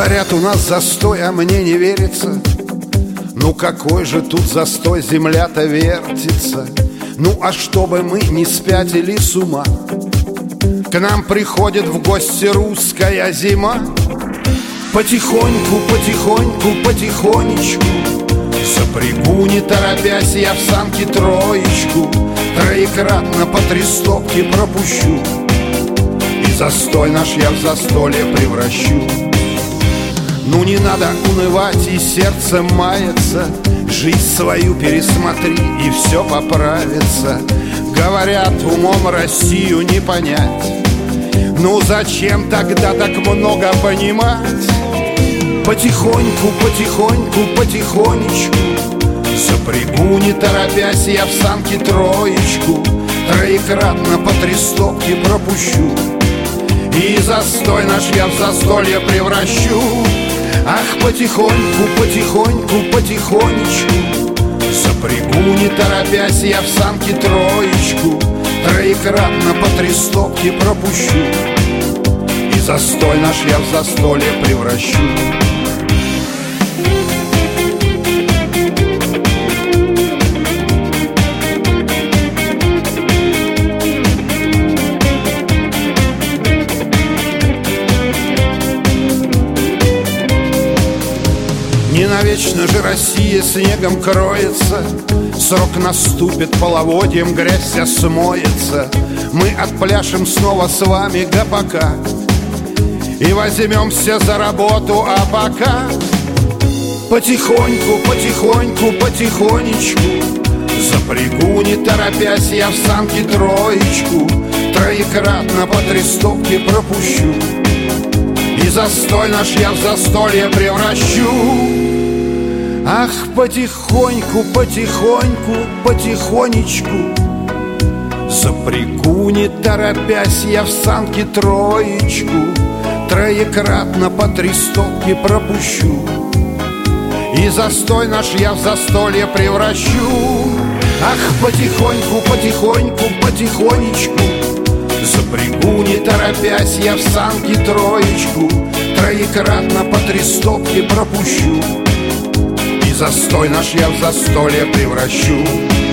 Говорят, у нас застой, а мне не верится. Ну какой же тут застой, земля-то вертится. Ну а чтобы мы не спятили с ума, к нам приходит в гости русская зима. Потихоньку, потихоньку, потихонечку запрягу, не торопясь, я в санки троечку. Троекратно по 3 стопки пропущу, и застой наш я в застолье превращу. Ну не надо унывать и сердце мается, жизнь свою пересмотри, и все поправится. Говорят, умом Россию не понять. Ну зачем тогда так много понимать? Потихоньку, потихоньку, потихонечку запрягу, не торопясь, я в санки троечку. Троекратно по 3 стопки пропущу, и застой наш я в застолье превращу. Ах, потихоньку, потихоньку, потихонечку запрягу, не торопясь, я в санки троечку. Троекратно по 3 стопки пропущу, и застой наш я в застолье превращу. Не навечно же Россия снегом кроется, срок наступит, половодьем грязь вся смоется. Мы отпляшем снова с вами гопака и возьмемся за работу, а пока потихоньку, потихоньку, потихонечку запрягу, не торопясь, я в санки троечку. Троекратно по 3 стопки пропущу, и застой наш я в застолье превращу. Ах, потихоньку, потихоньку, потихонечку запрягу, не торопясь, я в санки троечку. Троекратно по 3 стопки пропущу, и застой наш я в застолье превращу. Ах, потихоньку, потихоньку, потихонечку запрягу, не торопясь, я в санки троечку. Троекратно по 3 стопки пропущу, и застой наш я в застолье превращу.